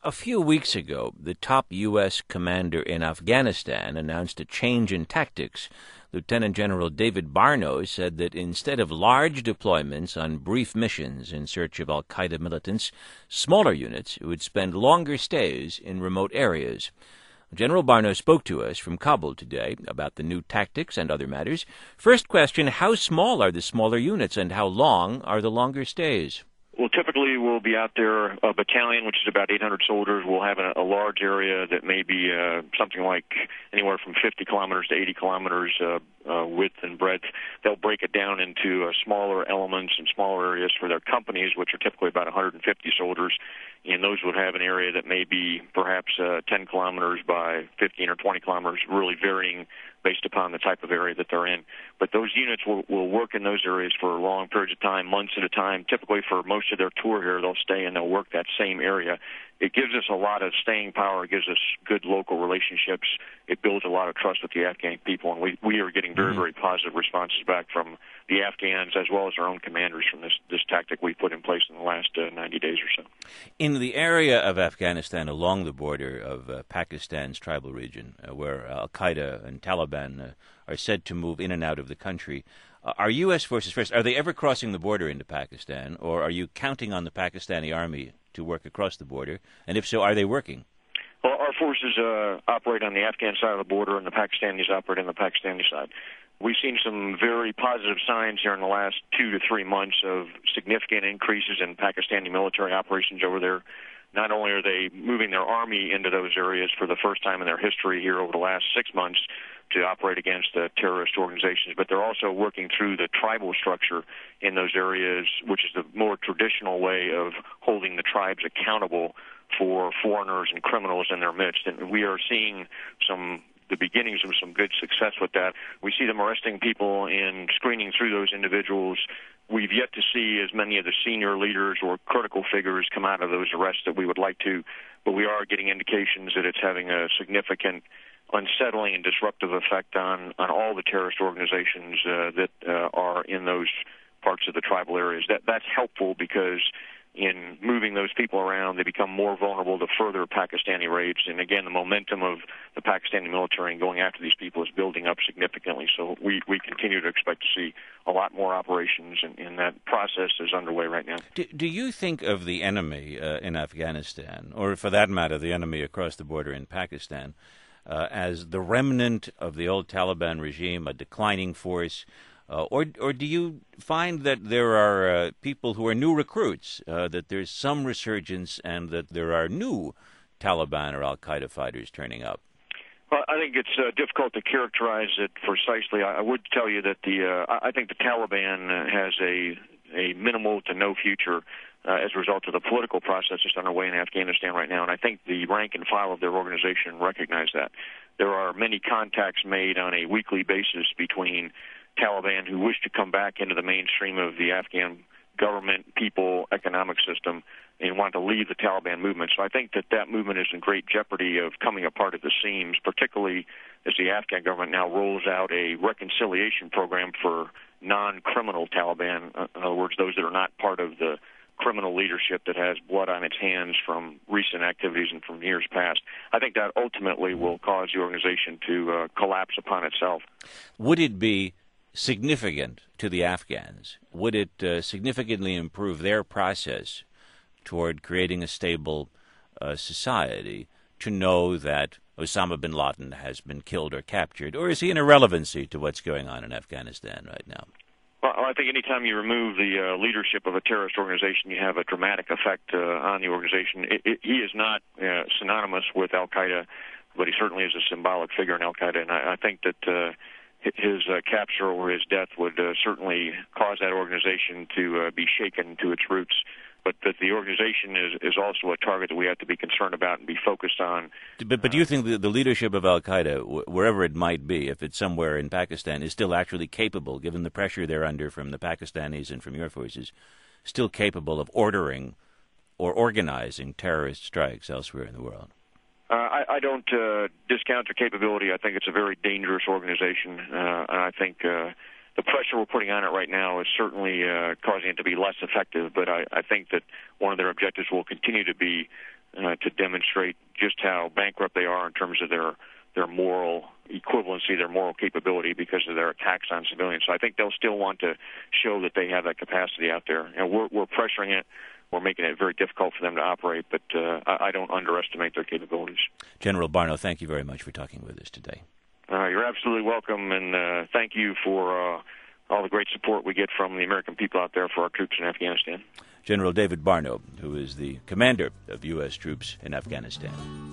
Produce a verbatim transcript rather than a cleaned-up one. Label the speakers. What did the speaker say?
Speaker 1: A few weeks ago, the top U S commander in Afghanistan announced a change in tactics. Lieutenant General David Barno said that instead of large deployments on brief missions in search of al-Qaeda militants, smaller units would spend longer stays in remote areas. General Barno spoke to us from Kabul today about the new tactics and other matters. First question, how small are the smaller units and how long are the longer stays?
Speaker 2: Well, typically we'll be out there, a battalion, which is about eight hundred soldiers. We'll have a, a large area that may be uh, something like anywhere from fifty kilometers to eighty kilometers uh, uh, width and breadth. They'll break it down into uh, smaller elements and smaller areas for their companies, which are typically about one hundred fifty soldiers. And those would have an area that may be perhaps uh, ten kilometers by fifteen or twenty kilometers, really varying based upon the type of area that they're in. But those units will, will work in those areas for long periods of time, months at a time. Typically for most of their tour here, they'll stay and they'll work that same area. It gives us a lot of staying power. It gives us good local relationships. It builds a lot of trust with the Afghan people, and we, we are getting very, very positive responses back from the Afghans as well as our own commanders from this, this tactic we put in place in the last uh, ninety days or so.
Speaker 1: In the area of Afghanistan along the border of uh, Pakistan's tribal region, uh, where al-Qaeda and Taliban uh, are said to move in and out of the country, uh, are U S forces, first, are they ever crossing the border into Pakistan, or are you counting on the Pakistani army to work across the border? And if so, are they working?
Speaker 2: Well, our forces uh, operate on the Afghan side of the border, and the Pakistanis operate on the Pakistani side. We've seen some very positive signs here in the last two to three months of significant increases in Pakistani military operations over there. Not only are they moving their army into those areas for the first time in their history here over the last six months to operate against uh, terrorist organizations, but they're also working through the tribal structure in those areas, which is the more traditional way of holding the tribes accountable for foreigners and criminals in their midst. And we are seeing some the beginnings of some good success with that. We see them arresting people and screening through those individuals. We've yet to see as many of the senior leaders or critical figures come out of those arrests that we would like to, but we are getting indications that it's having a significant unsettling and disruptive effect on, on all the terrorist organizations uh, that uh, are in those parts of the tribal areas. That That's helpful because in moving those people around, they become more vulnerable to further Pakistani raids. And again, the momentum of the Pakistani military and going after these people is building up significantly. So we, we continue to expect to see a lot more operations, and, and that process is underway right now.
Speaker 1: Do, do you think of the enemy uh, in Afghanistan, or for that matter, the enemy across the border in Pakistan, uh, as the remnant of the old Taliban regime, a declining force? Uh, or or do you find that there are uh, people who are new recruits, uh, that there's some resurgence and that there are new Taliban or al-Qaeda fighters turning up?
Speaker 2: Well, I think it's uh, difficult to characterize it precisely. I, I would tell you that the uh, I think the Taliban has a, a minimal to no future uh, as a result of the political process that's underway in Afghanistan right now, and I think the rank and file of their organization recognize that. There are many contacts made on a weekly basis between Taliban who wish to come back into the mainstream of the Afghan government, people, economic system, and want to leave the Taliban movement. So I think that that movement is in great jeopardy of coming apart at the seams, particularly as the Afghan government now rolls out a reconciliation program for non-criminal Taliban, in other words, those that are not part of the criminal leadership that has blood on its hands from recent activities and from years past. I think that ultimately will cause the organization to uh, collapse upon itself.
Speaker 1: Would it be significant to the Afghans? Would it uh, significantly improve their process toward creating a stable uh, society to know that Osama bin Laden has been killed or captured? Or is he an irrelevancy to what's going on in Afghanistan right now?
Speaker 2: Well, I think anytime you remove the uh, leadership of a terrorist organization, you have a dramatic effect uh, on the organization. It, it, he is not uh, synonymous with al-Qaeda, but he certainly is a symbolic figure in al-Qaeda, and I, I think that uh, his uh, capture or his death would uh, certainly cause that organization to uh, be shaken to its roots. But that the organization is, is also a target that we have to be concerned about and be focused on.
Speaker 1: But, but do you think the, the leadership of al-Qaeda, wherever it might be, if it's somewhere in Pakistan, is still actually capable, given the pressure they're under from the Pakistanis and from your forces, still capable of ordering or organizing terrorist strikes elsewhere in the world?
Speaker 2: Uh, I, I don't uh, discount their capability. I think it's a very dangerous organization, uh, and I think uh, the pressure we're putting on it right now is certainly uh, causing it to be less effective, but I, I think that one of their objectives will continue to be uh, to demonstrate just how bankrupt they are in terms of their their moral equivalency, their moral capability because of their attacks on civilians. So I think they'll still want to show that they have that capacity out there. And we're, we're pressuring it. We're making it very difficult for them to operate, but uh, I, I don't underestimate their capabilities.
Speaker 1: General Barno, thank you very much for talking with us today.
Speaker 2: Uh, you're absolutely welcome, and uh, thank you for uh, all the great support we get from the American people out there for our troops in Afghanistan.
Speaker 1: General David Barno, who is the commander of U S troops in Afghanistan.